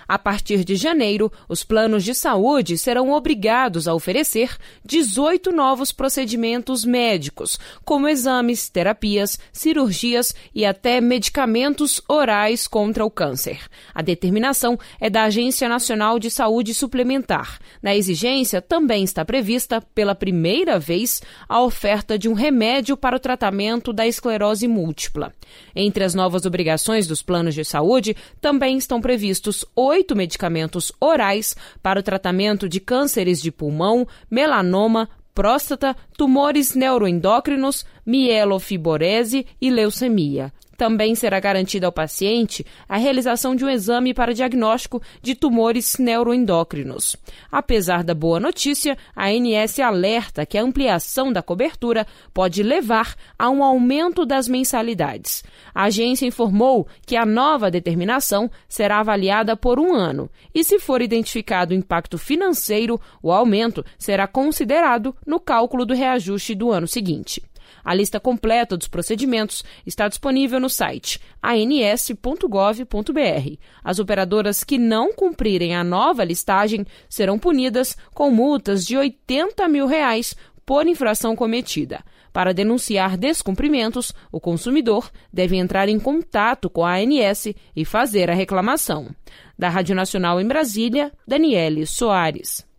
A partir de janeiro, os planos de saúde serão obrigados a oferecer 18 novos procedimentos médicos, como exames, terapias, cirurgias e até medicamentos orais contra o câncer. A determinação é da Agência Nacional de Saúde Suplementar. Na exigência, também está prevista, pela primeira vez, a oferta de um remédio para o tratamento da esclerose múltipla. Entre as novas obrigações dos planos de saúde, também estão previstos 8 medicamentos orais para o tratamento de cânceres de pulmão, melanoma, próstata, tumores neuroendócrinos, mielofibrose e leucemia. Também será garantida ao paciente a realização de um exame para diagnóstico de tumores neuroendócrinos. Apesar da boa notícia, a ANS alerta que a ampliação da cobertura pode levar a um aumento das mensalidades. A agência informou que a nova determinação será avaliada por 1 ano e, se for identificado o impacto financeiro, o aumento será considerado no cálculo do reajuste do ano seguinte. A lista completa dos procedimentos está disponível no site ans.gov.br. As operadoras que não cumprirem a nova listagem serão punidas com multas de R$80 mil por infração cometida. Para denunciar descumprimentos, o consumidor deve entrar em contato com a ANS e fazer a reclamação. Da Rádio Nacional em Brasília, Daniele Soares.